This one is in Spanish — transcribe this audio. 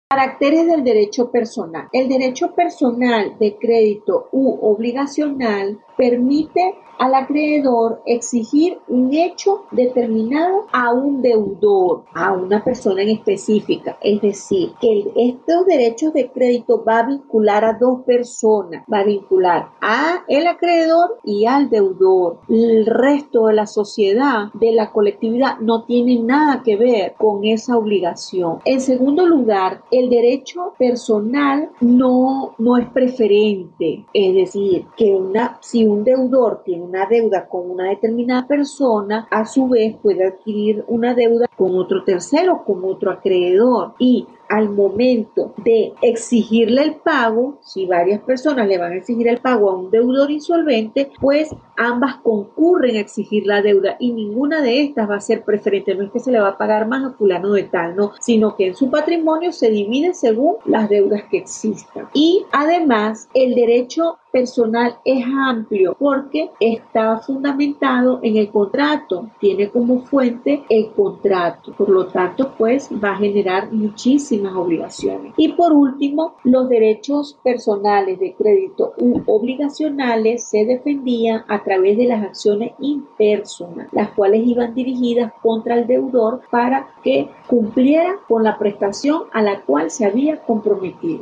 Caracteres del derecho personal. El derecho personal de crédito u obligacional permite al acreedor exigir un hecho determinado a un deudor, a una persona en específica. Es decir, que estos derechos de crédito va a vincular a dos personas, va a vincular a el acreedor y al deudor. El resto de la sociedad, de la colectividad, no tiene nada que ver con esa obligación. En segundo lugar, el derecho personal no es preferente. Es decir, que si un deudor tiene una deuda con una determinada persona, a su vez puede adquirir una deuda con otro tercero, con otro acreedor. Y al momento de exigirle el pago, si varias personas le van a exigir el pago a un deudor insolvente, pues ambas concurren a exigir la deuda y ninguna de estas va a ser preferente. No es que se le va a pagar más a fulano de tal, no, sino que en su patrimonio se divide según las deudas que existan. Y además, el derecho personal es amplio porque está fundamentado en el contrato, tiene como fuente el contrato, por lo tanto pues va a generar muchísimas obligaciones. Y por último, los derechos personales de crédito u obligacionales se defendían a través de las acciones impersonales, las cuales iban dirigidas contra el deudor para que cumpliera con la prestación a la cual se había comprometido.